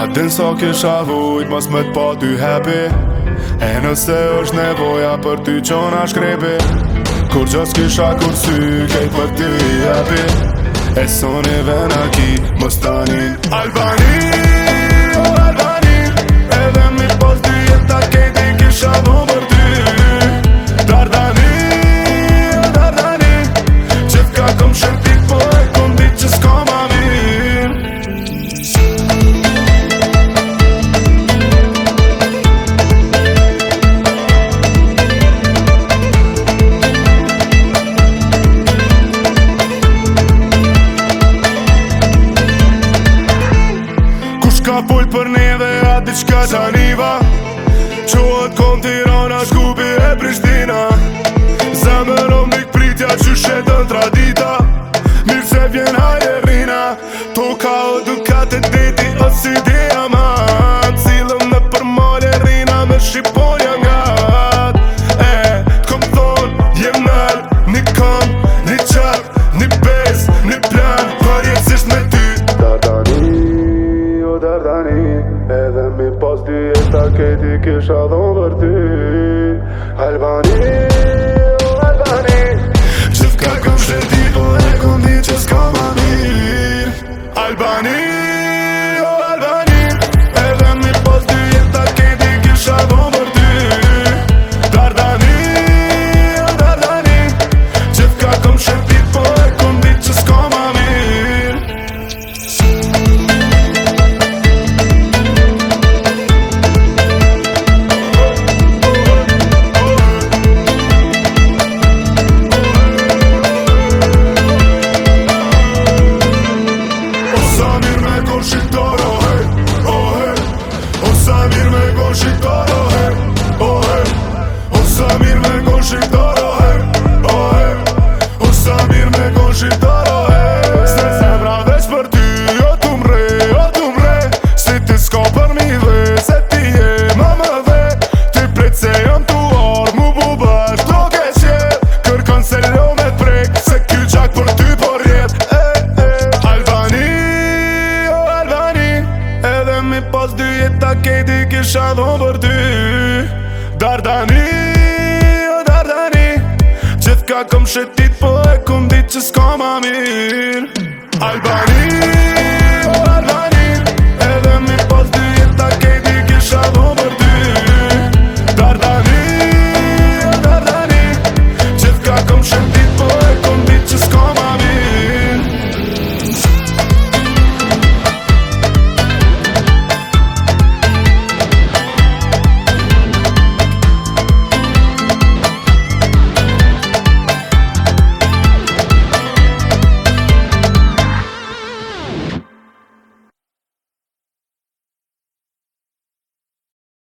A din sa kisha vujt mos me t'pa ty happy. E nëse është nevoja për ty qona shkrepi, kur gjos kisha kur sy kejt për ty i happy. E soni vena ki mos tani Albani, o Albani, edhe mi pos dy jeta kejt i kisha vun për ty. Dardani, o Dardani, qef ka kom shërpik po e kom dit që s'ka ma mirë. Ka folь për neve, a diqka qaniva qohet kom Tirana, Shkupi e Prishtina. Zemër o mik pritja qyshe dën tradita, mirë se vjen haje rina. Toka o dukat e deti o si diamant, cilëm në përmale rina me Shqiponja ngat. T'kom thon, jem nal, një kam, një qap, një bez, një plan, për jetësisht me ty. Dardani, edhe mi pas dy jeta kejti kisha dhon për ty. Albani, o Albani, qëf ka kom shreti po e kom di që s'ka ma mirë. Albani, o Albani, edhe mi pas dy jeta kejti kisha dhon për ty. Dardani, o Dardani, qëf ka kom shreti po e kom di që s'ka ma mirë. Se zemra veç për ty, o t'umre, si ti s'ka për mi dhe, se ti je më dhe. Ty pret se jam tu orë, mu bu bash do ke qet, kërkon se lo me t'prek, se ky gjak për ty por jet. Albani, o Albani, edhe mi pas dy jeta kejti kisha dhon për ty. Dardani, o Dardani, qëth ka kom shetit po e kom dit që s'ka ma mirë. Albani, o Albani, edhe mi pas dy jeta kejti kisha dhon për ty.